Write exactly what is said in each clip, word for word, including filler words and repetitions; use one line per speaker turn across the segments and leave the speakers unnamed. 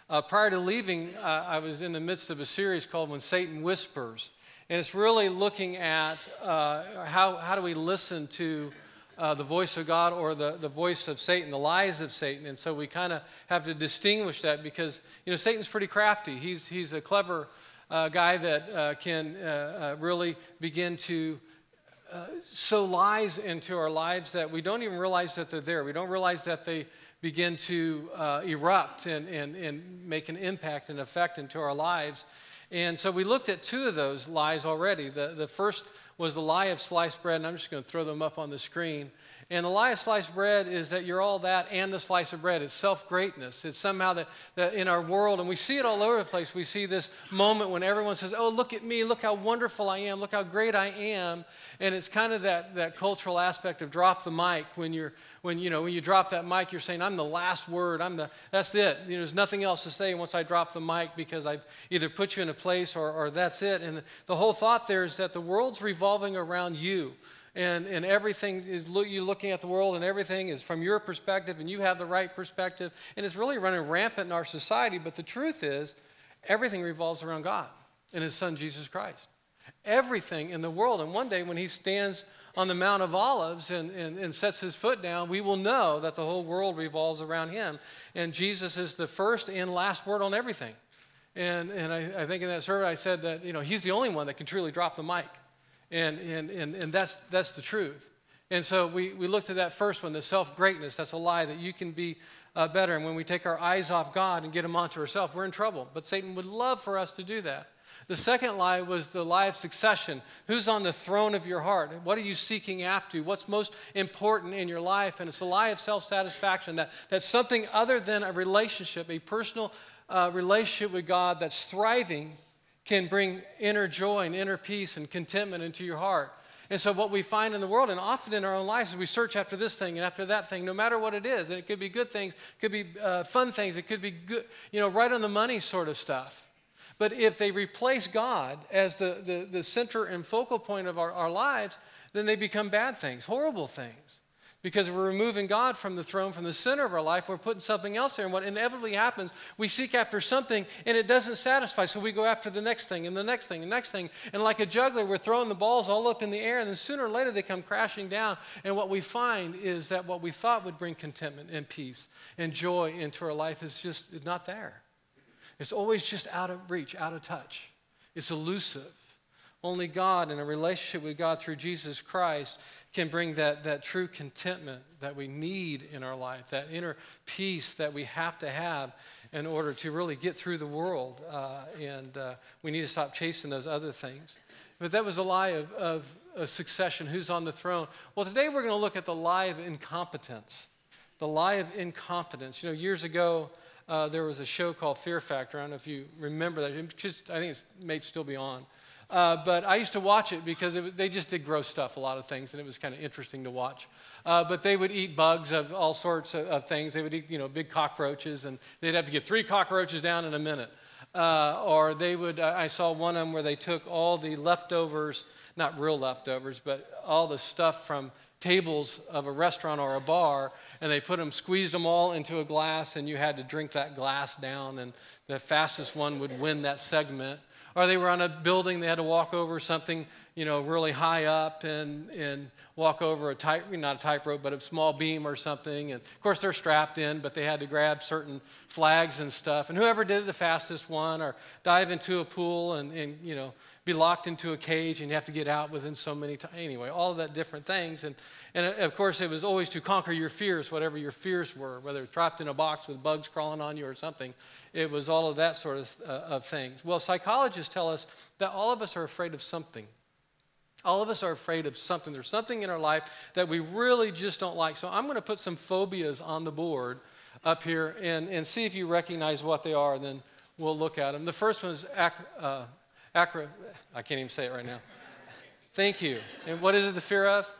Uh, prior to leaving, uh, I was in the midst of a series called When Satan Whispers. And it's really looking at uh, how, how do we listen to uh, the voice of God or the, the voice of Satan, the lies of Satan. And so we kind of have to distinguish that because, you know, Satan's pretty crafty. He's, he's a clever uh, guy that uh, can uh, uh, really begin to uh, sow lies into our lives that we don't even realize that they're there. We don't realize that they begin to uh, erupt and, and, and make an impact and effect into our lives. And so we looked at two of those lies already. The, the first was the lie of sliced bread, and I'm just going to throw them up on the screen. And the lie of sliced bread is that you're all that and a slice of bread. It's self-greatness. It's somehow that, that in our world, and we see it all over the place, we see this moment when everyone says, oh, look at me, look how wonderful I am, look how great I am. And it's kind of that, that cultural aspect of drop the mic. When you're when you know when you drop that mic, you're saying, I'm the last word. I'm the that's it. You know, there's nothing else to say once I drop the mic because I've either put you in a place or, or that's it. And the whole thought there is that the world's revolving around you. And, and everything is look, you looking at the world, and everything is from your perspective, and you have the right perspective. And it's really running rampant in our society. But the truth is, everything revolves around God and His Son, Jesus Christ. Everything in the world. And one day when He stands on the Mount of Olives and, and, and sets His foot down, we will know that the whole world revolves around Him. And Jesus is the first and last word on everything. And, and I, I think in that survey I said that, you know, He's the only one that can truly drop the mic. And, and, and, and that's, that's the truth. And so we, we looked at that first one, the self-greatness. That's a lie that you can be uh, better. And when we take our eyes off God and get them onto ourselves, we're in trouble. But Satan would love for us to do that. The second lie was the lie of succession. Who's on the throne of your heart? What are you seeking after? What's most important in your life? And it's a lie of self-satisfaction, that, that something other than a relationship, a personal uh, relationship with God that's thriving can bring inner joy and inner peace and contentment into your heart. And so what we find in the world, and often in our own lives, is we search after this thing and after that thing, no matter what it is. And it could be good things, it could be uh, fun things, it could be good, you know, right on the money sort of stuff. But if they replace God as the, the, the center and focal point of our, our lives, then they become bad things, horrible things. Because if we're removing God from the throne, from the center of our life, we're putting something else there. And what inevitably happens, we seek after something and it doesn't satisfy. So we go after the next thing and the next thing and the next thing. And like a juggler, we're throwing the balls all up in the air. And then sooner or later they come crashing down. And what we find is that what we thought would bring contentment and peace and joy into our life is just is not there. It's always just out of reach, out of touch. It's elusive. Only God and a relationship with God through Jesus Christ can bring that, that true contentment that we need in our life, that inner peace that we have to have in order to really get through the world. Uh, and uh, we need to stop chasing those other things. But that was the lie of, of, of succession, who's on the throne. Well, today we're going to look at the lie of incompetence. The lie of incompetence. You know, years ago, uh, there was a show called Fear Factor. I don't know if you remember that. It just, I think it may still be on. Uh, but I used to watch it because it, they just did gross stuff, a lot of things, and it was kind of interesting to watch. Uh, but they would eat bugs of all sorts of, of things. They would eat, you know, big cockroaches, and they'd have to get three cockroaches down in a minute. Uh, or they would, uh, I saw one of them where they took all the leftovers, not real leftovers, but all the stuff from tables of a restaurant or a bar, and they put them, squeezed them all into a glass, and you had to drink that glass down, and the fastest one would win that segment. Or they were on a building, they had to walk over something, you know, really high up and, and walk over a tight, not a tightrope, but a small beam or something. And of course they're strapped in, but they had to grab certain flags and stuff. And whoever did it the fastest one, or dive into a pool and, and you know, be locked into a cage and you have to get out within so many times. Anyway, all of that different things. And, and of course it was always to conquer your fears, whatever your fears were, whether trapped in a box with bugs crawling on you or something. It was all of that sort of, uh, of things. Well, psychologists tell us that all of us are afraid of something. All of us are afraid of something. There's something in our life that we really just don't like. So I'm going to put some phobias on the board up here and, and see if you recognize what they are, and then we'll look at them. The first one is ac- uh, acro. I can't even say it right now. Thank you. And what is it, the fear of?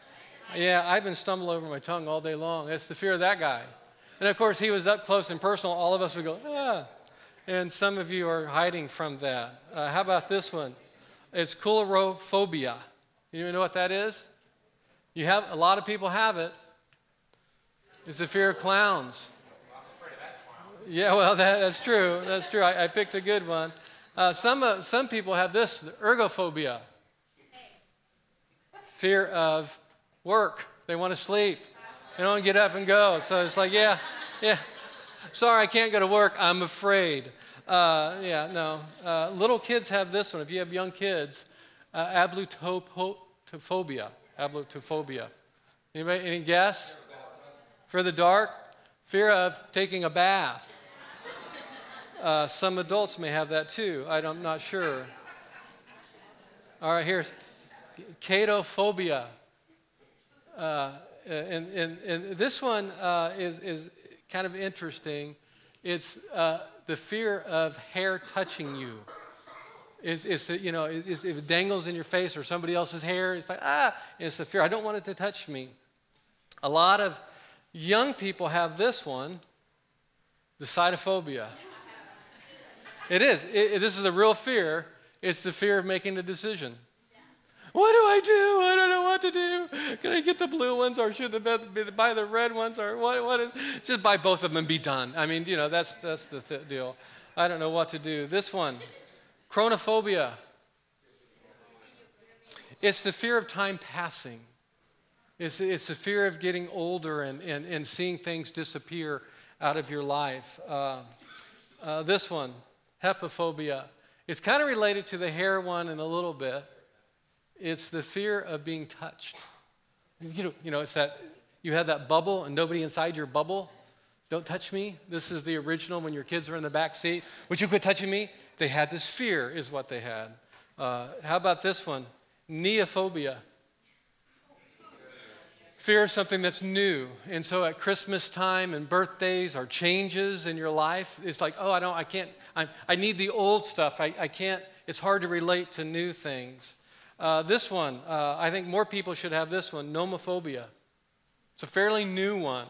Yeah, I've been stumbling over my tongue all day long. It's the fear of that guy. And of course, he was up close and personal. All of us would go, ah. And some of you are hiding from that. Uh, how about this one? It's coulrophobia. You even know what that is? You have a lot of people have it. It's the fear of clowns. Yeah, well, that, that's true. That's true. I, I picked a good one. Uh, some, uh, some people have this, ergophobia, fear of work. They want to sleep. They don't get up and go. So it's like, yeah, yeah, sorry, I can't go to work. I'm afraid. Uh, yeah, no. Uh, little kids have this one. If you have young kids, uh, ablutophobia. Ablutophobia. Anybody, any guess? For the dark? Fear of taking a bath. Uh, some adults may have that too. I don't- I'm not sure. All right, here's catophobia. Uh, and, and, and this one uh, is, is kind of interesting. It's uh, the fear of hair touching you. It's, it's you know, it's, if it dangles in your face or somebody else's hair, it's like, ah, it's the fear. I don't want it to touch me. A lot of young people have this one, the cytophobia. It is. It, it, this is a real fear. It's the fear of making a decision. What do I do? I don't know what to do. Can I get the blue ones or should I buy the red ones or what? What is, just buy both of them and be done. I mean, you know, that's, that's the th- deal. I don't know what to do. This one, chronophobia. It's the fear of time passing. It's, it's the fear of getting older and, and, and seeing things disappear out of your life. Uh, uh, this one, hepaphobia. It's kind of related to the hair one in a little bit. It's the fear of being touched. You know, you know, it's that you have that bubble and nobody inside your bubble. Don't touch me. This is the original when your kids were in the back seat. Would you quit touching me? They had this fear is what they had. Uh, how about this one? Neophobia. Fear of something that's new. And so at Christmas time and birthdays or changes in your life, it's like, oh, I don't, I can't, I, I need the old stuff. I, I can't, it's hard to relate to new things. Uh, this one, uh, I think more people should have this one, nomophobia. It's a fairly new one.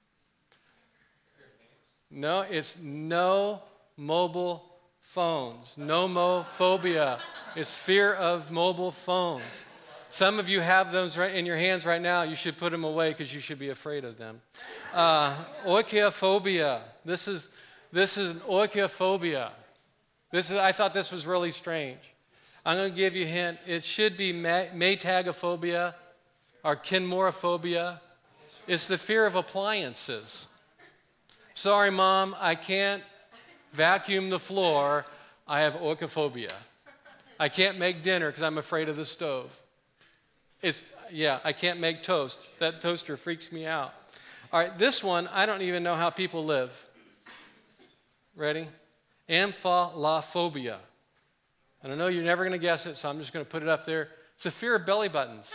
No, it's no mobile phones. Nomophobia. It's fear of mobile phones. Some of you have those right in your hands right now. You should put them away because you should be afraid of them. Uh, oikophobia. This is this is an oikophobia. This is. I thought this was really strange. I'm going to give you a hint. It should be metagophobia or kinmorophobia. It's the fear of appliances. Sorry, Mom, I can't vacuum the floor. I have oikophobia. I can't make dinner because I'm afraid of the stove. It's, yeah, I can't make toast. That toaster freaks me out. All right, this one, I don't even know how people live. Ready? Amphalophobia. And I know you're never going to guess it, so I'm just going to put it up there. It's a fear of belly buttons.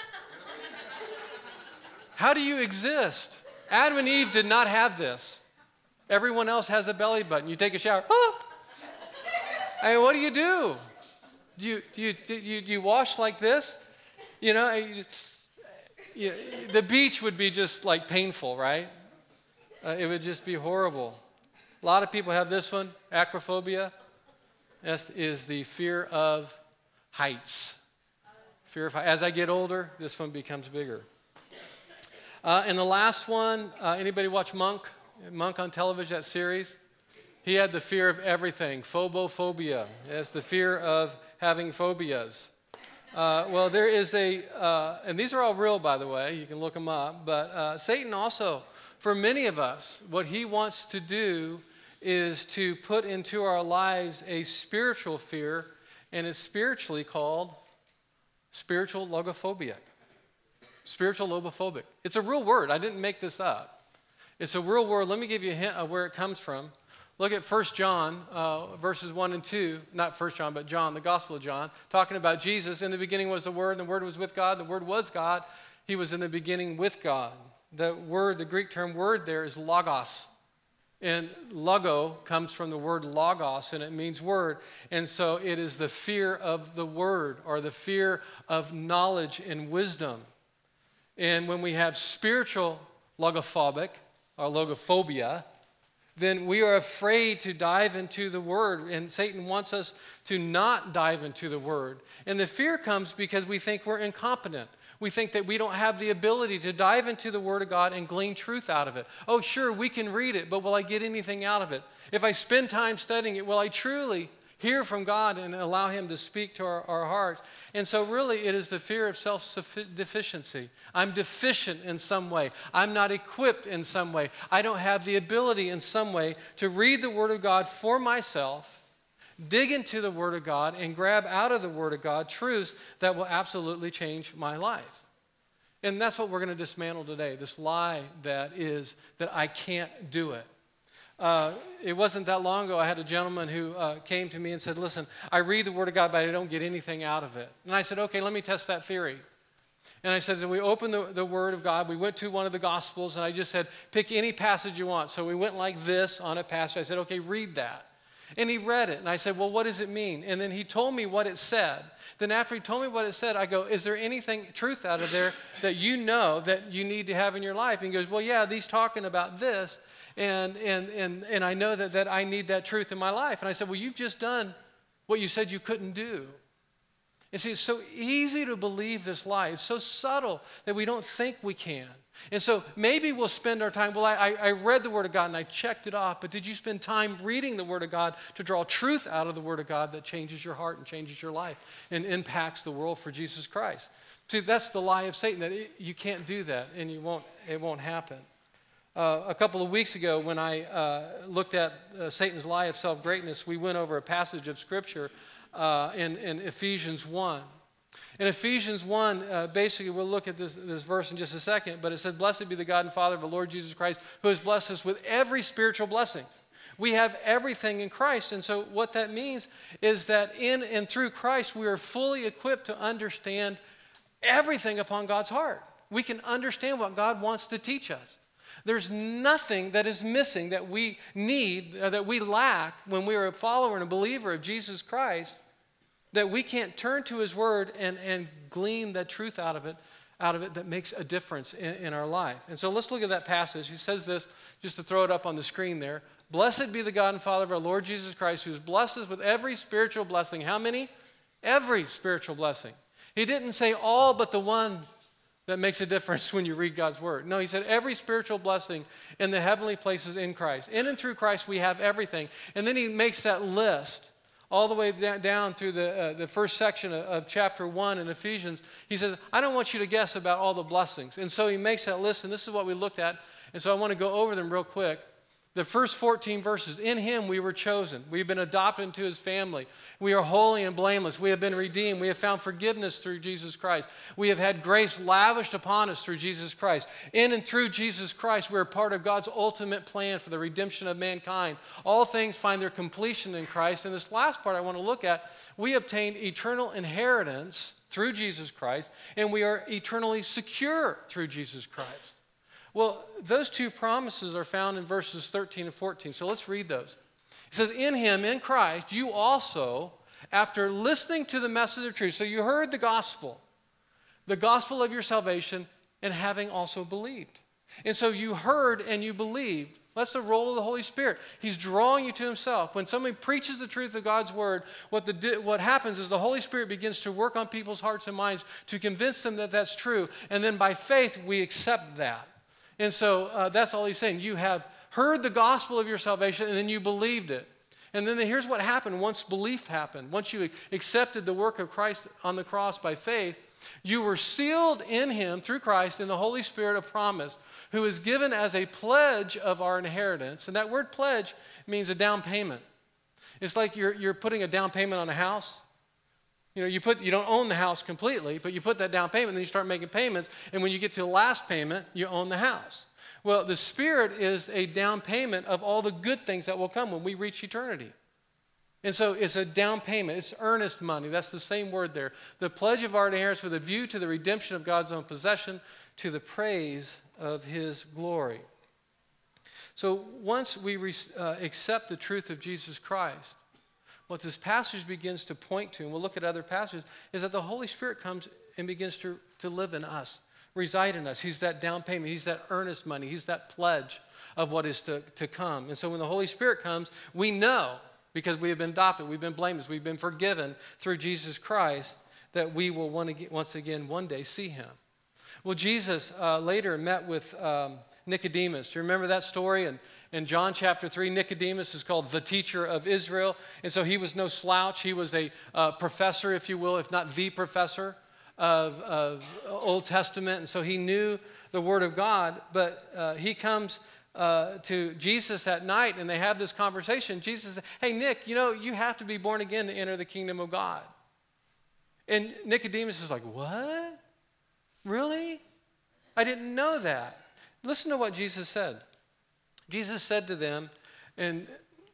How do you exist? Adam and Eve did not have this. Everyone else has a belly button. You take a shower. Oh! I mean, what do you do? Do you, do you, do you, do you wash like this? You know, you, you, the beach would be just like painful, right? Uh, it would just be horrible. A lot of people have this one, acrophobia. This is the fear of heights. Fear of as I get older, this one becomes bigger. Uh, and the last one, uh, anybody watch Monk? Monk on television, that series? He had the fear of everything, phobophobia. It's the fear of having phobias. Uh, well, there is a, uh, and these are all real, by the way. You can look them up. But uh, Satan also, for many of us, what he wants to do is to put into our lives a spiritual fear, and it's spiritually called spiritual logophobia. Spiritual logophobic. It's a real word. I didn't make this up. It's a real word. Let me give you a hint of where it comes from. Look at First John, uh, verses one and two. Not First John, but John, the Gospel of John, talking about Jesus. In the beginning was the Word, and the Word was with God. The Word was God. He was in the beginning with God. The word, the Greek term word there is logos. And logo comes from the word logos, and it means word. And so it is the fear of the word, or the fear of knowledge and wisdom. And when we have spiritual logophobic, or logophobia, then we are afraid to dive into the word. And Satan wants us to not dive into the word. And the fear comes because we think we're incompetent. We think that we don't have the ability to dive into the Word of God and glean truth out of it. Oh, sure, we can read it, but will I get anything out of it? If I spend time studying it, will I truly hear from God and allow Him to speak to our, our hearts? And so really it is the fear of self-deficiency. I'm deficient in some way. I'm not equipped in some way. I don't have the ability in some way to read the Word of God for myself, dig into the Word of God, and grab out of the Word of God truths that will absolutely change my life. And that's what we're going to dismantle today, this lie that is that I can't do it. Uh, it wasn't that long ago I had a gentleman who uh, came to me and said, listen, I read the Word of God, but I don't get anything out of it. And I said, okay, let me test that theory. And I said, so we opened the, the Word of God. We went to one of the Gospels, and I just said, pick any passage you want. So we went like this on a passage. I said, okay, read that. And he read it, and I said, well, what does it mean? And then he told me what it said. Then after he told me what it said, I go, is there anything, truth out of there that you know that you need to have in your life? And he goes, well, yeah, these talking about this, and and and and I know that, that I need that truth in my life. And I said, well, you've just done what you said you couldn't do. And see, it's so easy to believe this lie. It's so subtle that we don't think we can. And so maybe we'll spend our time, well, I, I read the Word of God and I checked it off, but did you spend time reading the Word of God to draw truth out of the Word of God that changes your heart and changes your life and impacts the world for Jesus Christ? See, that's the lie of Satan, that it, you can't do that and you won't, it won't happen. Uh, a couple of weeks ago when I uh, looked at uh, Satan's lie of self-greatness, we went over a passage of Scripture uh, in, in Ephesians one. In Ephesians one, uh, basically, we'll look at this, this verse in just a second, but it says, blessed be the God and Father of the Lord Jesus Christ, who has blessed us with every spiritual blessing. We have everything in Christ, and so what that means is that in and through Christ, we are fully equipped to understand everything upon God's heart. We can understand what God wants to teach us. There's nothing that is missing that we need, uh, that we lack when we are a follower and a believer of Jesus Christ, that we can't turn to His Word and, and glean that truth out of it, out of it that makes a difference in, in our life. And so let's look at that passage. He says this, just to throw it up on the screen there. Blessed be the God and Father of our Lord Jesus Christ, who has blessed us with every spiritual blessing. How many? Every spiritual blessing. He didn't say all but the one that makes a difference when you read God's Word. No, he said every spiritual blessing in the heavenly places in Christ. In and through Christ, we have everything. And then he makes that list all the way down through the, uh, the first section of, of chapter one in Ephesians. He says, I don't want you to guess about all the blessings. And so he makes that list, and this is what we looked at. And so I want to go over them real quick. The first fourteen verses, in Him we were chosen. We've been adopted into His family. We are holy and blameless. We have been redeemed. We have found forgiveness through Jesus Christ. We have had grace lavished upon us through Jesus Christ. In and through Jesus Christ, we are part of God's ultimate plan for the redemption of mankind. All things find their completion in Christ. And this last part I want to look at, we obtained eternal inheritance through Jesus Christ, and we are eternally secure through Jesus Christ. Well, those two promises are found in verses thirteen and fourteen. So let's read those. It says, in Him, in Christ, you also, after listening to the message of truth, so you heard the gospel, the gospel of your salvation, and having also believed. And so you heard and you believed. That's the role of the Holy Spirit. He's drawing you to Himself. When somebody preaches the truth of God's Word, what, the, what happens is the Holy Spirit begins to work on people's hearts and minds to convince them that that's true. And then by faith, we accept that. And so uh, that's all he's saying. You have heard the gospel of your salvation, and then you believed it. And then here's what happened once belief happened. Once you accepted the work of Christ on the cross by faith, you were sealed in Him through Christ in the Holy Spirit of promise, who is given as a pledge of our inheritance. And that word pledge means a down payment. It's like you're, you're putting a down payment on a house. You know, you put you don't own the house completely, but you put that down payment, and then you start making payments, and when you get to the last payment, you own the house. Well, the Spirit is a down payment of all the good things that will come when we reach eternity. And so it's a down payment. It's earnest money. That's the same word there. The pledge of our inheritance with a view to the redemption of God's own possession, to the praise of His glory. So once we re- uh, accept the truth of Jesus Christ, what this passage begins to point to, and we'll look at other passages, is that the Holy Spirit comes and begins to, to live in us, reside in us. He's that down payment. He's that earnest money. He's that pledge of what is to, to come. And so when the Holy Spirit comes, we know, because we have been adopted, we've been blameless, we've been forgiven through Jesus Christ, that we will once again one day see Him. Well, Jesus uh, later met with um, Nicodemus. Do you remember that story? And in John chapter three, Nicodemus is called the teacher of Israel. And so he was no slouch. He was a uh, professor, if you will, if not the professor of, of Old Testament. And so he knew the Word of God. But uh, he comes uh, to Jesus at night, and they have this conversation. Jesus said, hey, Nick, you know, you have to be born again to enter the kingdom of God. And Nicodemus is like, what? Really? I didn't know that. Listen to what Jesus said. Jesus said to them, and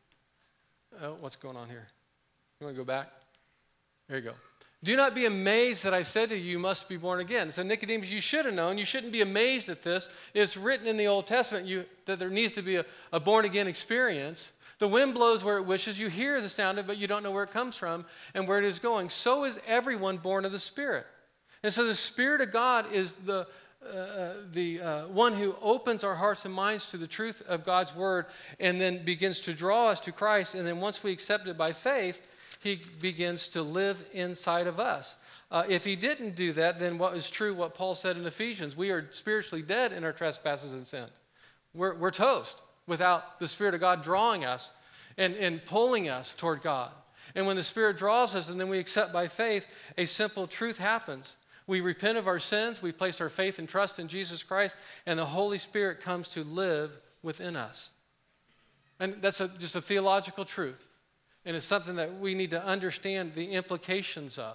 oh, what's going on here? You want to go back? There you go. Do not be amazed that I said to you, you must be born again. So Nicodemus, you should have known. You shouldn't be amazed at this. It's written in the Old Testament you, that there needs to be a, a born-again experience. The wind blows where it wishes. You hear the sound of it, but you don't know where it comes from and where it is going. So is everyone born of the Spirit. And so the Spirit of God is the, uh, the uh, one who opens our hearts and minds to the truth of God's Word and then begins to draw us to Christ. And then once we accept it by faith, He begins to live inside of us. Uh, if He didn't do that, then what is true, what Paul said in Ephesians, we are spiritually dead in our trespasses and sins. We're, we're toast without the Spirit of God drawing us and, and pulling us toward God. And when the Spirit draws us and then we accept by faith, a simple truth happens. We repent of our sins, we place our faith and trust in Jesus Christ, and the Holy Spirit comes to live within us. And that's a, just a theological truth. And it's something that we need to understand the implications of.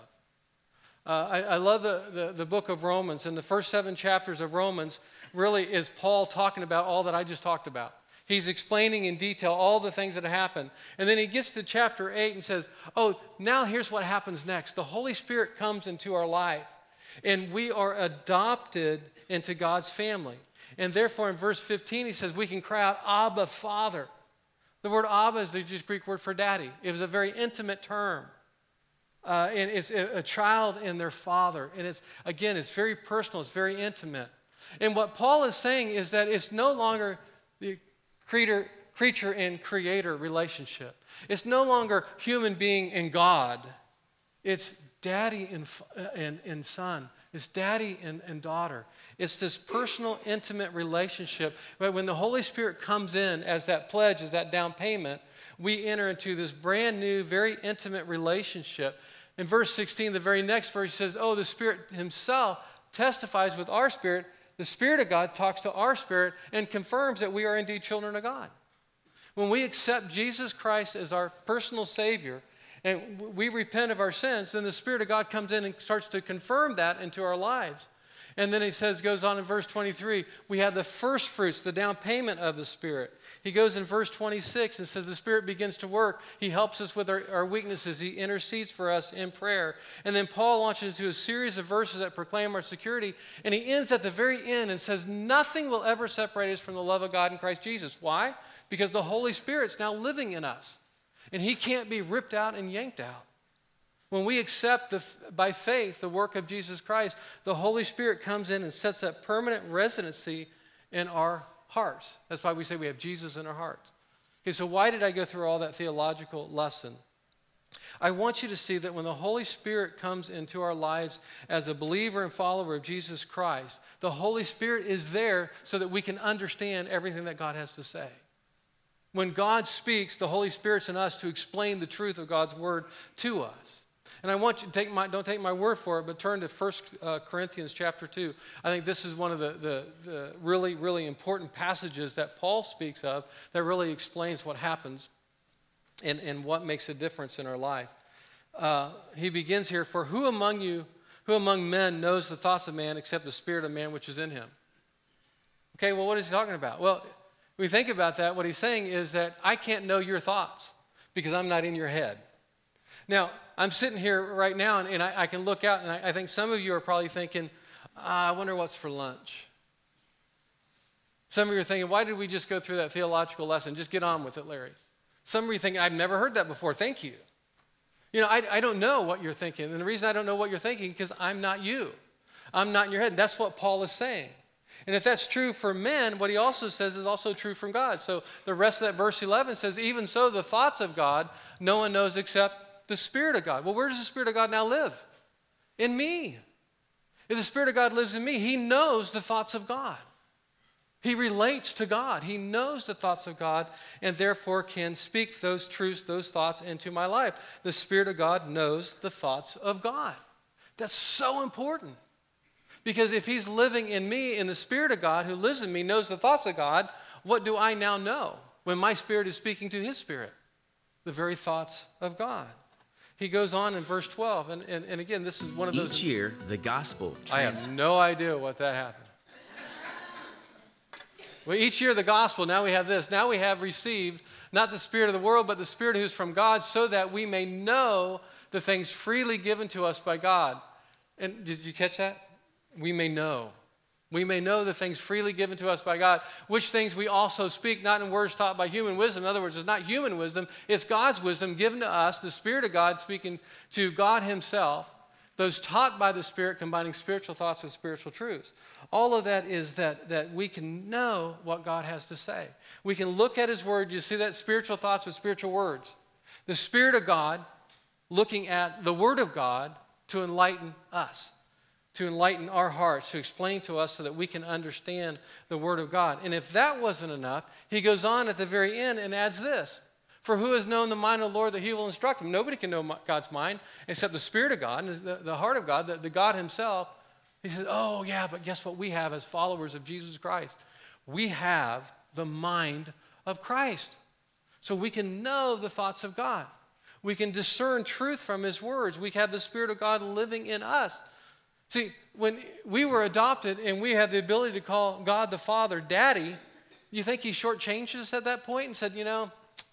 Uh, I, I love the, the, the book of Romans, and the first seven chapters of Romans really is Paul talking about all that I just talked about. He's explaining in detail all the things that happen. And then he gets to chapter eight and says, oh, now here's what happens next. The Holy Spirit comes into our life, and we are adopted into God's family. And therefore, in verse fifteen, he says, we can cry out, Abba, Father. The word Abba is the just Greek word for daddy. It was a very intimate term. Uh, and it's a, a child and their father. And it's, again, it's very personal. It's very intimate. And what Paul is saying is that it's no longer the creator, creature and creator relationship. It's no longer human being and God. It's daddy and, and, and son. It's daddy and, and daughter. It's this personal, intimate relationship. But when the Holy Spirit comes in as that pledge, as that down payment, we enter into this brand new, very intimate relationship. In verse sixteen, the very next verse says, oh, the Spirit himself testifies with our spirit. The Spirit of God talks to our spirit and confirms that we are indeed children of God. When we accept Jesus Christ as our personal Savior, and we repent of our sins, then the Spirit of God comes in and starts to confirm that into our lives. And then he says, goes on in verse twenty-three, we have the first fruits, the down payment of the Spirit. He goes in verse twenty-six and says the Spirit begins to work. He helps us with our, our weaknesses. He intercedes for us in prayer. And then Paul launches into a series of verses that proclaim our security. And he ends at the very end and says, nothing will ever separate us from the love of God in Christ Jesus. Why? Because the Holy Spirit's now living in us. And he can't be ripped out and yanked out. When we accept the, by faith the work of Jesus Christ, the Holy Spirit comes in and sets up permanent residency in our hearts. That's why we say we have Jesus in our hearts. Okay, so why did I go through all that theological lesson? I want you to see that when the Holy Spirit comes into our lives as a believer and follower of Jesus Christ, the Holy Spirit is there so that we can understand everything that God has to say. When God speaks, the Holy Spirit's in us to explain the truth of God's word to us. And I want you to take my, don't take my word for it, but turn to First Corinthians chapter two. I think this is one of the, the, the really, really important passages that Paul speaks of that really explains what happens and, and what makes a difference in our life. Uh, he begins here, for who among you, who among men knows the thoughts of man except the spirit of man which is in him? Okay, well, what is he talking about? Well, when we think about that, what he's saying is that I can't know your thoughts because I'm not in your head. Now, I'm sitting here right now, and, and I, I can look out, and I, I think some of you are probably thinking, ah, I wonder what's for lunch. Some of you are thinking, why did we just go through that theological lesson? Just get on with it, Larry. Some of you are thinking, I've never heard that before. Thank you. You know, I, I don't know what you're thinking, and the reason I don't know what you're thinking is because I'm not you. I'm not in your head, and that's what Paul is saying. And if that's true for men, what he also says is also true from God. So the rest of that verse eleven says, even so, the thoughts of God, no one knows except the Spirit of God. Well, where does the Spirit of God now live? In me. If the Spirit of God lives in me, he knows the thoughts of God. He relates to God. He knows the thoughts of God and therefore can speak those truths, those thoughts into my life. The Spirit of God knows the thoughts of God. That's so important. Because if he's living in me, and the Spirit of God who lives in me knows the thoughts of God, what do I now know when my spirit is speaking to his spirit? The very thoughts of God. He goes on in verse twelve, and, and, and again, this is one of those...
Each year, the gospel
I
trans-
have no idea what that happened. Well, each year the gospel, now we have this. Now we have received not the spirit of the world, but the Spirit who is from God, so that we may know the things freely given to us by God. And did you catch that? We may know. We may know the things freely given to us by God, which things we also speak, not in words taught by human wisdom. In other words, it's not human wisdom, it's God's wisdom given to us, the Spirit of God speaking to God himself, those taught by the Spirit, combining spiritual thoughts with spiritual truths. All of that is that, that we can know what God has to say. We can look at his word. You see that? Spiritual thoughts with spiritual words. The Spirit of God looking at the word of God to enlighten us, to enlighten our hearts, to explain to us so that we can understand the word of God. And if that wasn't enough, he goes on at the very end and adds this. For who has known the mind of the Lord that he will instruct him? Nobody can know God's mind except the Spirit of God, and the, the heart of God, the, the God himself. He says, oh yeah, but guess what we have as followers of Jesus Christ? We have the mind of Christ. So we can know the thoughts of God. We can discern truth from his words. We have the Spirit of God living in us. See, when we were adopted and we have the ability to call God the Father Daddy, you think he shortchanged us at that point and said, you know,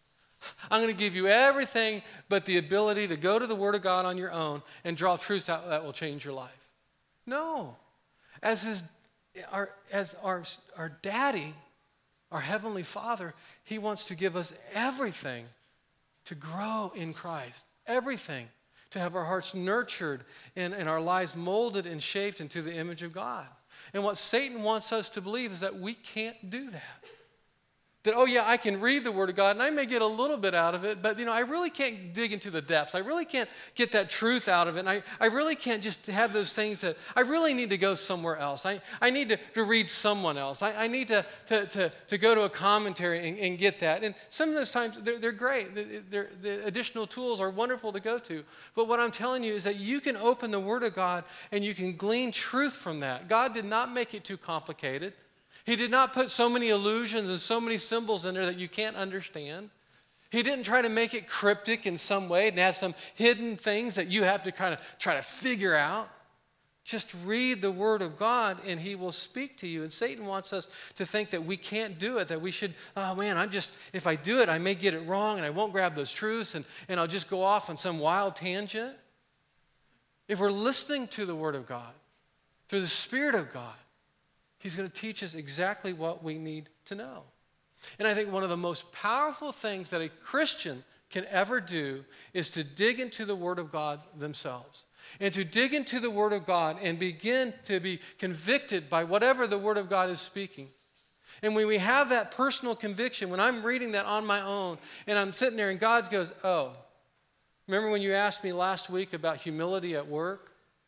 I'm going to give you everything but the ability to go to the Word of God on your own and draw truths out that will change your life. No. As his, our, as our, our daddy, our Heavenly Father, he wants to give us everything to grow in Christ. Everything. To have our hearts nurtured and, and our lives molded and shaped into the image of God. And what Satan wants us to believe is that we can't do that. That, oh yeah, I can read the Word of God and I may get a little bit out of it, but you know, I really can't dig into the depths. I really can't get that truth out of it. And I, I really can't just have those things that, I really need to go somewhere else. I, I need to, to read someone else. I, I need to, to, to, to go to a commentary and, and get that. And some of those times, they're, they're great. They're, the additional tools are wonderful to go to. But what I'm telling you is that you can open the Word of God and you can glean truth from that. God did not make it too complicated. He did not put so many illusions and so many symbols in there that you can't understand. He didn't try to make it cryptic in some way and have some hidden things that you have to kind of try to figure out. Just read the Word of God and he will speak to you. And Satan wants us to think that we can't do it, that we should, oh man, I'm just, if I do it, I may get it wrong and I won't grab those truths and, and I'll just go off on some wild tangent. If we're listening to the Word of God, through the Spirit of God, he's going to teach us exactly what we need to know. And I think one of the most powerful things that a Christian can ever do is to dig into the Word of God themselves. And to dig into the Word of God and begin to be convicted by whatever the Word of God is speaking. And when we have that personal conviction, when I'm reading that on my own, and I'm sitting there and God goes, oh, remember when you asked me last week about humility at work?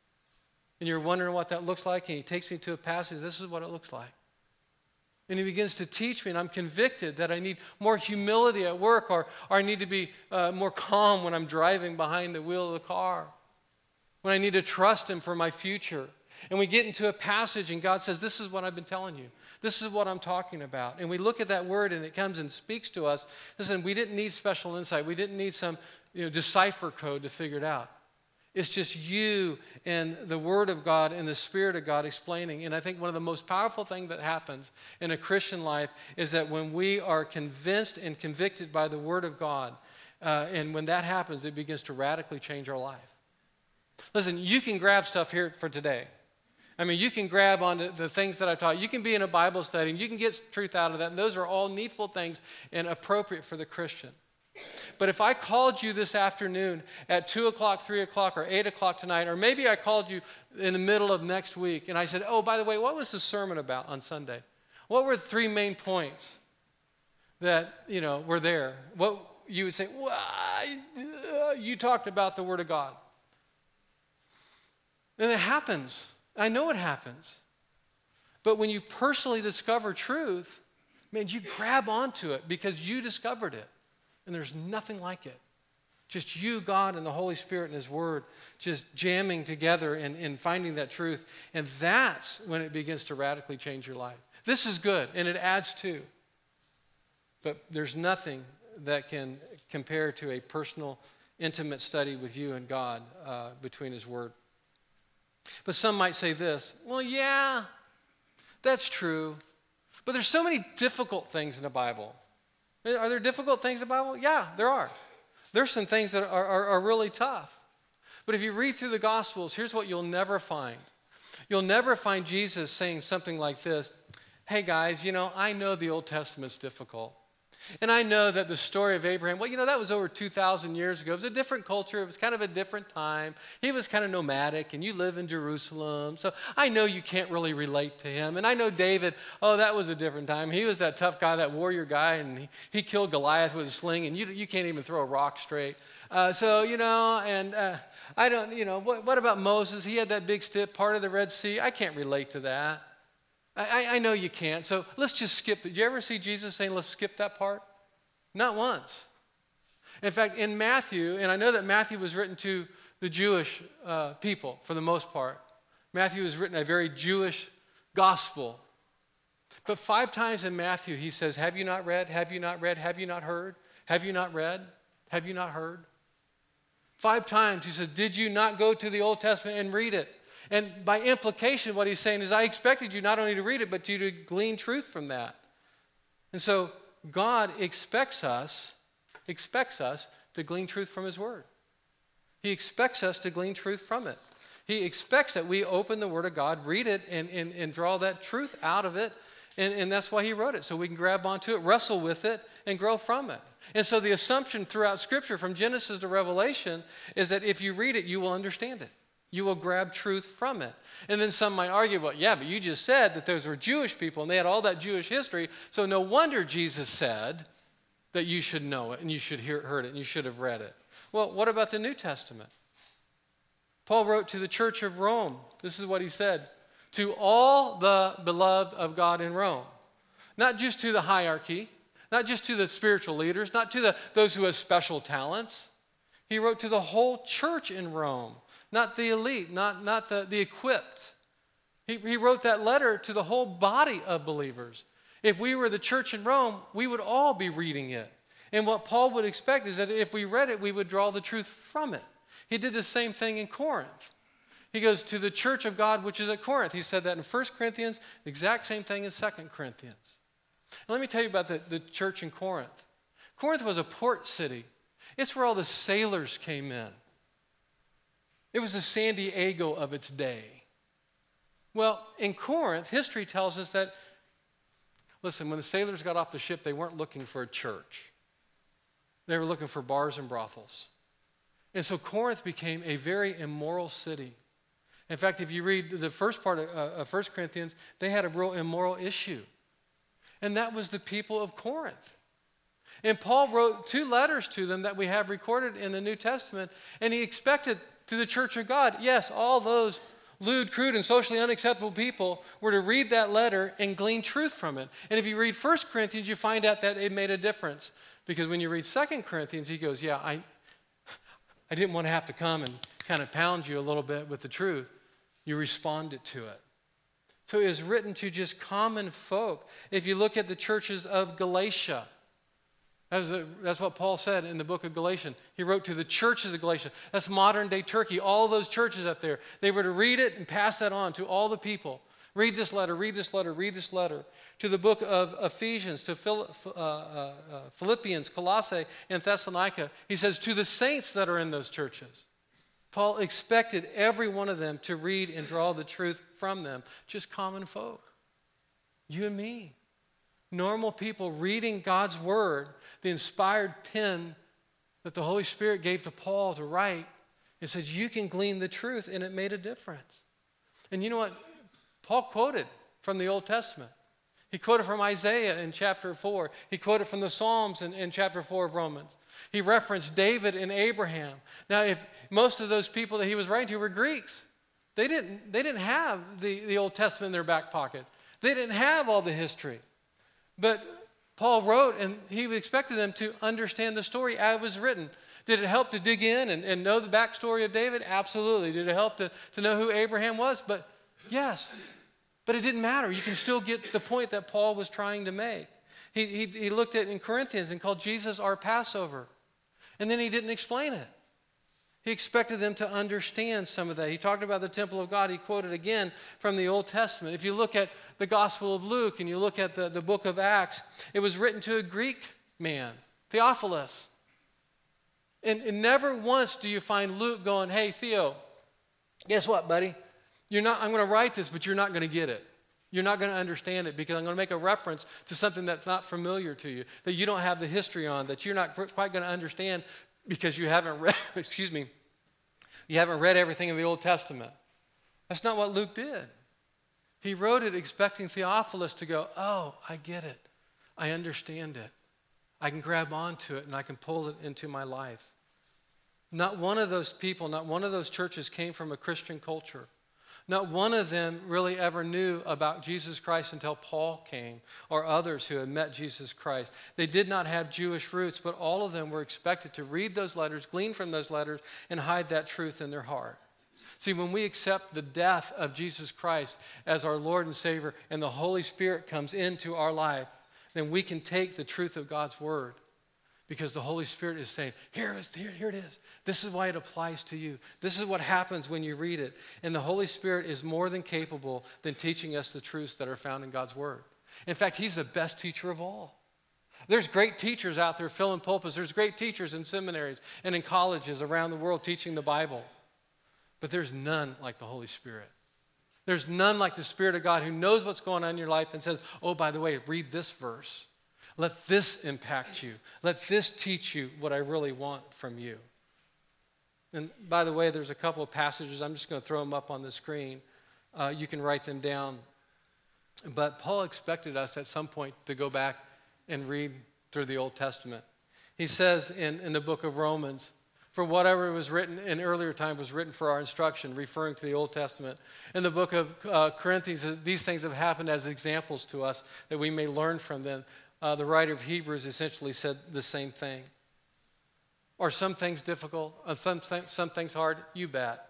And you're wondering what that looks like, and he takes me to a passage, this is what it looks like. And he begins to teach me, and I'm convicted that I need more humility at work, or, or I need to be uh, more calm when I'm driving behind the wheel of the car, when I need to trust him for my future. And we get into a passage, and God says, this is what I've been telling you. This is what I'm talking about. And we look at that word, and it comes and speaks to us. Listen, we didn't need special insight. We didn't need some you know, decipher code to figure it out. It's just you and the Word of God and the Spirit of God explaining. And I think one of the most powerful things that happens in a Christian life is that when we are convinced and convicted by the Word of God, uh, and when that happens, it begins to radically change our life. Listen, you can grab stuff here for today. I mean, you can grab onto the things that I taught. You can be in a Bible study, and you can get truth out of that. And those are all needful things and appropriate for the Christian. But if I called you this afternoon at two o'clock, three o'clock, or eight o'clock tonight, or maybe I called you in the middle of next week, and I said, oh, by the way, what was the sermon about on Sunday? What were the three main points that, you know, were there? What you would say, well, I, uh, you talked about the Word of God. And it happens. I know it happens. But when you personally discover truth, man, you grab onto it because you discovered it. And there's nothing like it. Just you, God, and the Holy Spirit and His Word just jamming together and, and finding that truth. And that's when it begins to radically change your life. This is good, and it adds to. But there's nothing that can compare to a personal, intimate study with you and God uh, between His Word. But some might say this, well, yeah, that's true. But there's so many difficult things in the Bible. Are there difficult things in the Bible? Yeah, there are. There's some things that are, are, are really tough. But if you read through the Gospels, here's what you'll never find. You'll never find Jesus saying something like this, hey guys, you know, I know the Old Testament's difficult. And I know that the story of Abraham, well, you know, that was over two thousand years ago. It was a different culture. It was kind of a different time. He was kind of nomadic, and you live in Jerusalem. So I know you can't really relate to him. And I know David, oh, that was a different time. He was that tough guy, that warrior guy, and he, he killed Goliath with a sling, and you, you can't even throw a rock straight. Uh, so, you know, and uh, I don't, you know, what, what about Moses? He had that big stick, part of the Red Sea. I can't relate to that. I, I know you can't, so let's just skip it. Did you ever see Jesus saying, let's skip that part? Not once. In fact, in Matthew, and I know that Matthew was written to the Jewish uh, people for the most part. Matthew was written a very Jewish gospel. But five times in Matthew, he says, have you not read? Have you not read? Have you not heard? Have you not read? Have you not heard? Five times he says, did you not go to the Old Testament and read it? And by implication, what he's saying is, I expected you not only to read it, but you to glean truth from that. And so God expects us, expects us to glean truth from His Word. He expects us to glean truth from it. He expects that we open the Word of God, read it, and, and, and draw that truth out of it. And, and that's why He wrote it, so we can grab onto it, wrestle with it, and grow from it. And so the assumption throughout Scripture, from Genesis to Revelation, is that if you read it, you will understand it. You will grab truth from it. And then some might argue, well, yeah, but you just said that those were Jewish people and they had all that Jewish history, so no wonder Jesus said that you should know it and you should hear heard it and you should have read it. Well, what about the New Testament? Paul wrote to the church of Rome. This is what he said. To all the beloved of God in Rome. Not just to the hierarchy, not just to the spiritual leaders, not to the, those who have special talents. He wrote to the whole church in Rome. Not the elite, not, not the, the equipped. He, he wrote that letter to the whole body of believers. If we were the church in Rome, we would all be reading it. And what Paul would expect is that if we read it, we would draw the truth from it. He did the same thing in Corinth. He goes to the church of God, which is at Corinth. He said that in First Corinthians, the exact same thing in Second Corinthians. And let me tell you about the, the church in Corinth. Corinth was a port city. It's where all the sailors came in. It was the San Diego of its day. Well, in Corinth, history tells us that, listen, when the sailors got off the ship, they weren't looking for a church. They were looking for bars and brothels. And so Corinth became a very immoral city. In fact, if you read the first part of, uh, of First Corinthians, they had a real immoral issue. And that was the people of Corinth. And Paul wrote two letters to them that we have recorded in the New Testament, and he expected to the church of God, yes, all those lewd, crude, and socially unacceptable people were to read that letter and glean truth from it. And if you read First Corinthians, you find out that it made a difference. Because when you read Second Corinthians, he goes, yeah, I, I didn't want to have to come and kind of pound you a little bit with the truth. You responded to it. So it was written to just common folk. If you look at the churches of Galatia, That's, the, that's what Paul said in the book of Galatians. He wrote to the churches of Galatia. That's modern day Turkey, all those churches up there. They were to read it and pass that on to all the people. Read this letter, read this letter, read this letter. To the book of Ephesians, to Phil, uh, uh, Philippians, Colossae, and Thessalonica. He says, to the saints that are in those churches. Paul expected every one of them to read and draw the truth from them. Just common folk. You and me. Normal people reading God's word, the inspired pen that the Holy Spirit gave to Paul to write. It says you can glean the truth, and it made a difference. And you know what? Paul quoted from the Old Testament. He quoted from Isaiah in chapter four. He quoted from the Psalms in, in chapter four of Romans. He referenced David and Abraham. Now, if most of those people that he was writing to were Greeks, They didn't, they didn't have the, the Old Testament in their back pocket. They didn't have all the history. But Paul wrote, and he expected them to understand the story as it was written. Did it help to dig in and, and know the backstory of David? Absolutely. Did it help to, to know who Abraham was? But yes. But it didn't matter. You can still get the point that Paul was trying to make. He, he, he looked at it in Corinthians and called Jesus our Passover. And then he didn't explain it. He expected them to understand some of that. He talked about the temple of God. He quoted again from the Old Testament. If you look at the Gospel of Luke and you look at the, the book of Acts, it was written to a Greek man, Theophilus. And, and never once do you find Luke going, hey, Theo, guess what, buddy? You're not, I'm going to write this, but you're not going to get it. You're not going to understand it because I'm going to make a reference to something that's not familiar to you, that you don't have the history on, that you're not quite going to understand because you haven't read, excuse me, you haven't read everything in the Old Testament. That's not what Luke did. He wrote it expecting Theophilus to go, oh, I get it. I understand it. I can grab onto it and I can pull it into my life. Not one of those people, not one of those churches came from a Christian culture. Not one of them really ever knew about Jesus Christ until Paul came or others who had met Jesus Christ. They did not have Jewish roots, but all of them were expected to read those letters, glean from those letters, and hide that truth in their heart. See, when we accept the death of Jesus Christ as our Lord and Savior and the Holy Spirit comes into our life, then we can take the truth of God's Word. Because the Holy Spirit is saying, here, is, here, here it is. This is why it applies to you. This is what happens when you read it. And the Holy Spirit is more than capable than teaching us the truths that are found in God's Word. In fact, He's the best teacher of all. There's great teachers out there filling pulpits. There's great teachers in seminaries and in colleges around the world teaching the Bible. But there's none like the Holy Spirit. There's none like the Spirit of God who knows what's going on in your life and says, oh, by the way, read this verse. Let this impact you. Let this teach you what I really want from you. And by the way, there's a couple of passages. I'm just going to throw them up on the screen. Uh, you can write them down. But Paul expected us at some point to go back and read through the Old Testament. He says in, in the book of Romans, for whatever was written in earlier time was written for our instruction, referring to the Old Testament. In the book of uh, Corinthians, these things have happened as examples to us that we may learn from them. Uh, the writer of Hebrews essentially said the same thing. Are some things difficult? Are some, some things hard? You bet.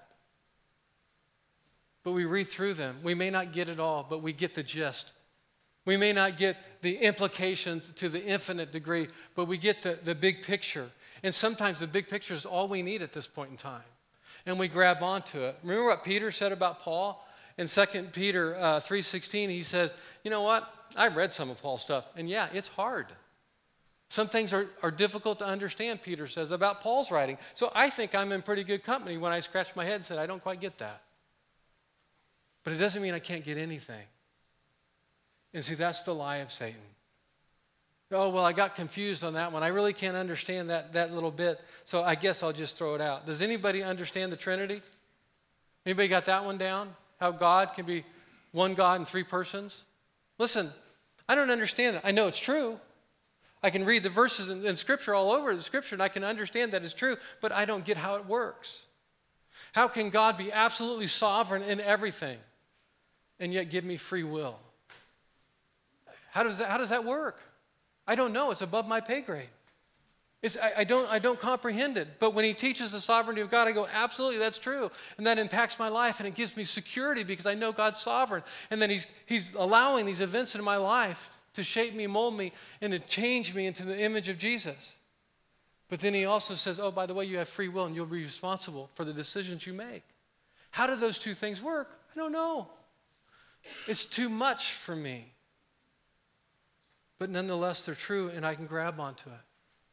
But we read through them. We may not get it all, but we get the gist. We may not get the implications to the infinite degree, but we get the, the big picture. And sometimes the big picture is all we need at this point in time. And we grab onto it. Remember what Peter said about Paul? In Second Peter uh, three sixteen, he says, you know what? I read some of Paul's stuff, and yeah, it's hard. Some things are, are difficult to understand, Peter says, about Paul's writing. So I think I'm in pretty good company when I scratch my head and said, I don't quite get that. But it doesn't mean I can't get anything. And see, that's the lie of Satan. Oh, well, I got confused on that one. I really can't understand that, that little bit, so I guess I'll just throw it out. Does anybody understand the Trinity? Anybody got that one down? How God can be one God in three persons? Listen, I don't understand it. I know it's true. I can read the verses in, in Scripture all over the Scripture, and I can understand that it's true, but I don't get how it works. How can God be absolutely sovereign in everything and yet give me free will? How does that, how does that work? I don't know. It's above my pay grade. It's, I, I, don't, I don't comprehend it. But when he teaches the sovereignty of God, I go, absolutely, that's true. And that impacts my life, and it gives me security because I know God's sovereign. And then he's, he's allowing these events in my life to shape me, mold me, and to change me into the image of Jesus. But then he also says, oh, by the way, you have free will, and you'll be responsible for the decisions you make. How do those two things work? I don't know. It's too much for me. But nonetheless, they're true, and I can grab onto it.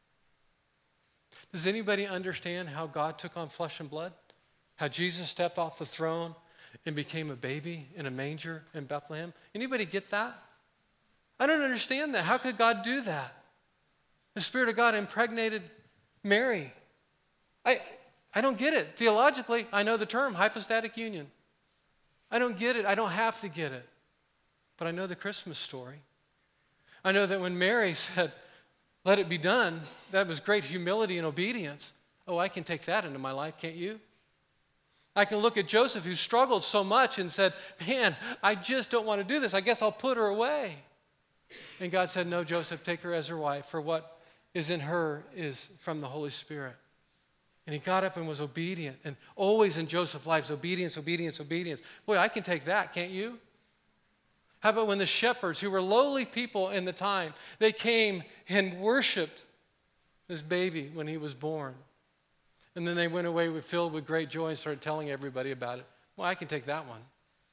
Does anybody understand how God took on flesh and blood? How Jesus stepped off the throne and became a baby in a manger in Bethlehem? Anybody get that? I don't understand that. How could God do that? The Spirit of God impregnated Mary. I, I don't get it. Theologically, I know the term hypostatic union. I don't get it. I don't have to get it. But I know the Christmas story. I know that when Mary said, let it be done, that was great humility and obedience. Oh, I can take that into my life, can't you? I can look at Joseph, who struggled so much, and said, man, I just don't want to do this. I guess I'll put her away. And God said, no, Joseph, take her as your wife, for what is in her is from the Holy Spirit. And he got up and was obedient. And always in Joseph's life, obedience, obedience, obedience. Boy, I can take that, can't you? How about when the shepherds, who were lowly people in the time, they came and worshiped this baby when he was born. And then they went away with, filled with great joy and started telling everybody about it. Well, I can take that one.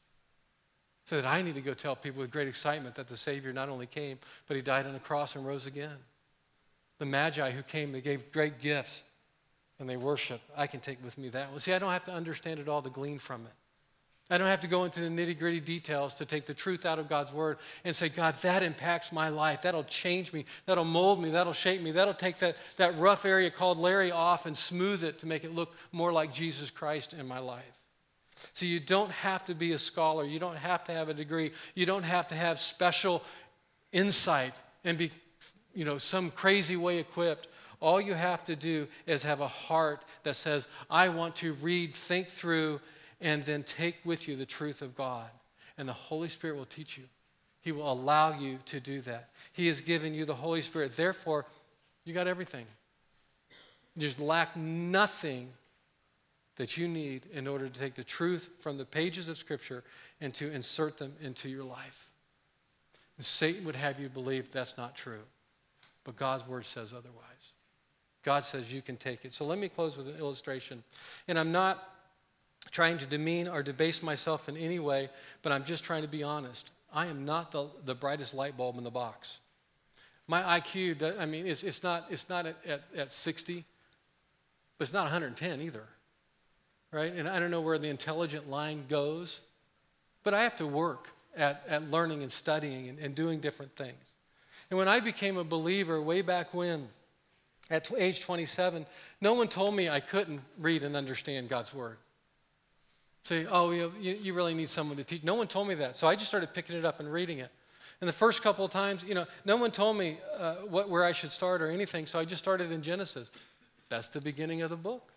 So that I need to go tell people with great excitement that the Savior not only came, but he died on the cross and rose again. The Magi who came, they gave great gifts and they worship. I can take with me that one. See, I don't have to understand it all to glean from it. I don't have to go into the nitty-gritty details to take the truth out of God's word and say, God, that impacts my life. That'll change me. That'll mold me. That'll shape me. That'll take that, that rough area called Larry off and smooth it to make it look more like Jesus Christ in my life. So you don't have to be a scholar. You don't have to have a degree. You don't have to have special insight and be, you know, some crazy way equipped. All you have to do is have a heart that says, I want to read, think through, and then take with you the truth of God. And the Holy Spirit will teach you. He will allow you to do that. He has given you the Holy Spirit. Therefore, you got everything. You just lack nothing that you need in order to take the truth from the pages of Scripture and to insert them into your life. And Satan would have you believe that's not true. But God's word says otherwise. God says you can take it. So let me close with an illustration. And I'm not trying to demean or debase myself in any way, but I'm just trying to be honest. I am not the, the brightest light bulb in the box. My I Q, I mean, it's, it's not, it's not at, at, at sixty, but it's not one hundred ten either, right? And I don't know where the intelligent line goes, but I have to work at, at learning and studying and, and doing different things. And when I became a believer way back when, at age twenty-seven, no one told me I couldn't read and understand God's word. Say, oh, you, you really need someone to teach. No one told me that. So I just started picking it up and reading it. And the first couple of times, you know, no one told me uh, what, where I should start or anything. So I just started in Genesis. That's the beginning of the book.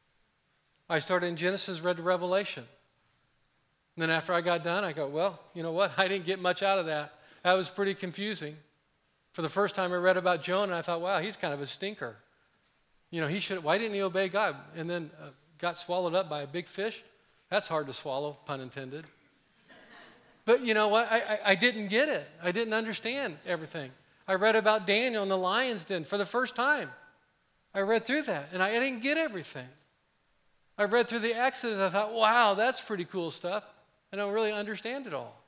I started in Genesis, read the Revelation. And then after I got done, I go, well, you know what? I didn't get much out of that. That was pretty confusing. For the first time I read about Jonah, I thought, wow, he's kind of a stinker. You know, he should. Why didn't he obey God? And then uh, got swallowed up by a big fish. That's hard to swallow, pun intended. But you know what? I, I, I didn't get it. I didn't understand everything. I read about Daniel in the lion's den for the first time. I read through that, and I, I didn't get everything. I read through the Exodus. I thought, wow, that's pretty cool stuff. I don't really understand it all.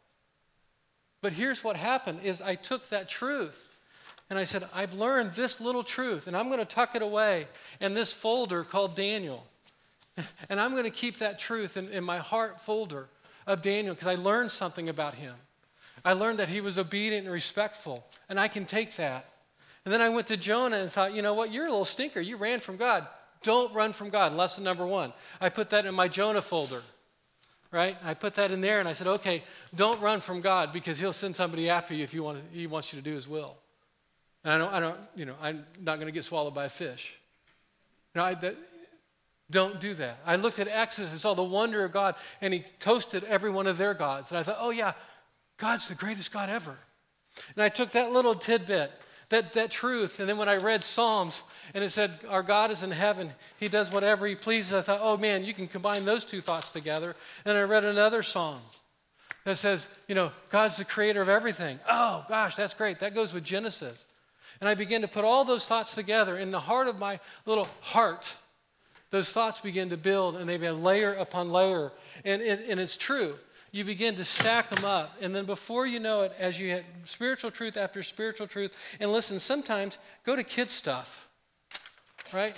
But here's what happened is I took that truth, and I said, I've learned this little truth, and I'm going to tuck it away in this folder called Daniel. And I'm going to keep that truth in, in my heart folder of Daniel because I learned something about him. I learned that he was obedient and respectful, and I can take that. And then I went to Jonah and thought, you know what, you're a little stinker. You ran from God. Don't run from God. Lesson number one. I put that in my Jonah folder, right? I put that in there, and I said, okay, don't run from God because he'll send somebody after you if you want to, he wants you to do his will. And I don't, I don't you know, I'm not going to get swallowed by a fish. You know, I, that, Don't do that. I looked at Exodus and saw the wonder of God, and he toasted every one of their gods. And I thought, oh yeah, God's the greatest God ever. And I took that little tidbit, that, that truth, and then when I read Psalms, and it said, our God is in heaven. He does whatever he pleases. I thought, oh man, you can combine those two thoughts together. And I read another song that says, you know, God's the creator of everything. Oh gosh, that's great. That goes with Genesis. And I began to put all those thoughts together in the heart of my little heart. Those thoughts begin to build, and they begin layer upon layer. And, and, and it's true. You begin to stack them up. And then before you know it, as you have spiritual truth after spiritual truth, and listen, sometimes go to kid stuff, right?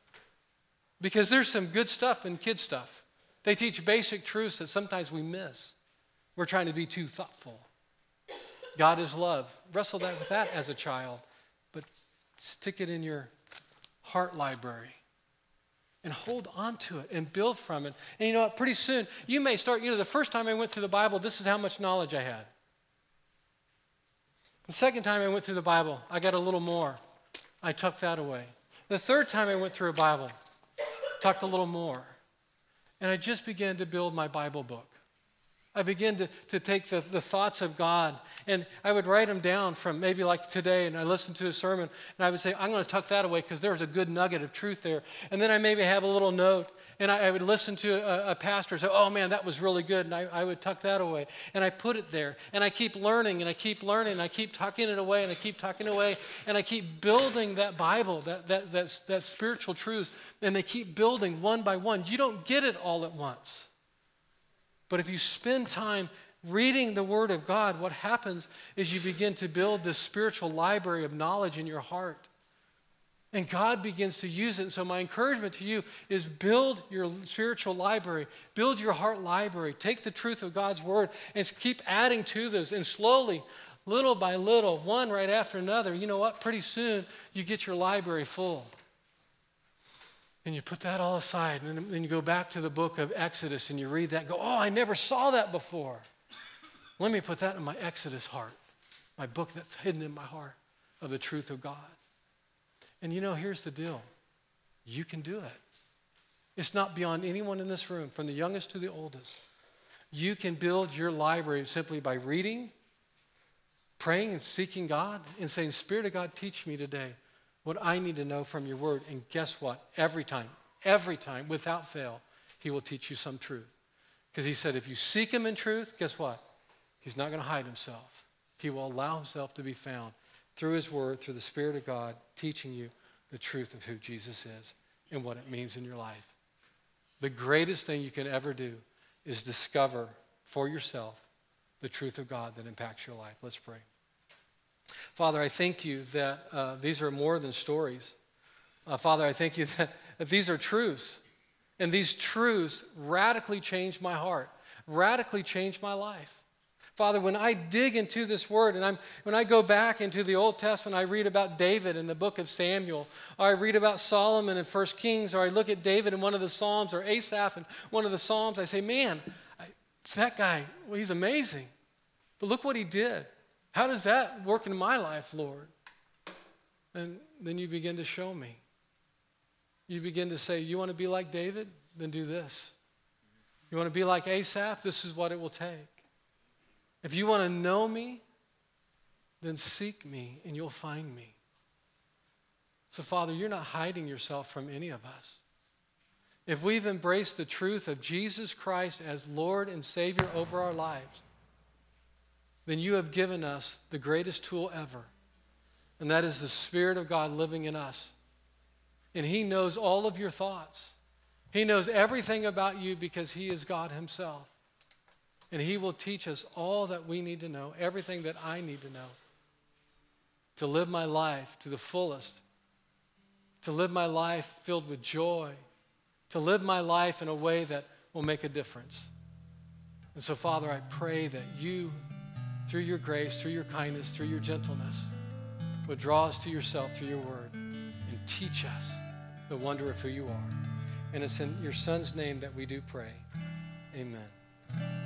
Because there's some good stuff in kid stuff. They teach basic truths that sometimes we miss. We're trying to be too thoughtful. God is love. Wrestle that with that as a child, but stick it in your heart library. And hold on to it and build from it. And you know what? Pretty soon, you may start, you know, the first time I went through the Bible, this is how much knowledge I had. The second time I went through the Bible, I got a little more. I tucked that away. The third time I went through a Bible, tucked a little more. And I just began to build my Bible book. I began to, to take the, the thoughts of God, and I would write them down from maybe like today, and I listened to a sermon, and I would say, I'm going to tuck that away because there's a good nugget of truth there. And then I maybe have a little note, and I, I would listen to a, a pastor say, oh man, that was really good, and I, I would tuck that away. And I put it there, and I keep learning, and I keep learning, and I keep tucking it away, and I keep tucking it away, and I keep building that Bible, that, that, that, that spiritual truths, and they keep building one by one. You don't get it all at once. But if you spend time reading the Word of God, what happens is you begin to build this spiritual library of knowledge in your heart. And God begins to use it. And so my encouragement to you is build your spiritual library. Build your heart library. Take the truth of God's Word and keep adding to this. And slowly, little by little, one right after another, you know what? Pretty soon, you get your library full. And you put that all aside, and then you go back to the book of Exodus, and you read that and go, oh, I never saw that before. Let me put that in my Exodus heart, my book that's hidden in my heart of the truth of God. And you know, here's the deal. You can do it. It's not beyond anyone in this room, from the youngest to the oldest. You can build your library simply by reading, praying, and seeking God, and saying, Spirit of God, teach me today what I need to know from your word. And guess what? Every time, every time, without fail, he will teach you some truth. Because he said, if you seek him in truth, guess what? He's not going to hide himself. He will allow himself to be found through his word, through the Spirit of God, teaching you the truth of who Jesus is and what it means in your life. The greatest thing you can ever do is discover for yourself the truth of God that impacts your life. Let's pray. Father, I thank you that uh, these are more than stories. Uh, Father, I thank you that, that these are truths. And these truths radically changed my heart, radically changed my life. Father, when I dig into this word, and I'm, when I go back into the Old Testament, I read about David in the book of Samuel, or I read about Solomon in First Kings, or I look at David in one of the Psalms, or Asaph in one of the Psalms, I say, man, I, that guy, well, he's amazing. But look what he did. How does that work in my life, Lord? And then you begin to show me. You begin to say, you want to be like David? Then do this. You want to be like Asaph? This is what it will take. If you want to know me, then seek me and you'll find me. So, Father, you're not hiding yourself from any of us. If we've embraced the truth of Jesus Christ as Lord and Savior over our lives, then you have given us the greatest tool ever, and that is the Spirit of God living in us. And he knows all of your thoughts. He knows everything about you because he is God himself. And he will teach us all that we need to know, everything that I need to know, to live my life to the fullest, to live my life filled with joy, to live my life in a way that will make a difference. And so, Father, I pray that you, through your grace, through your kindness, through your gentleness, would draw us to yourself through your word and teach us the wonder of who you are. And it's in your Son's name that we do pray. Amen.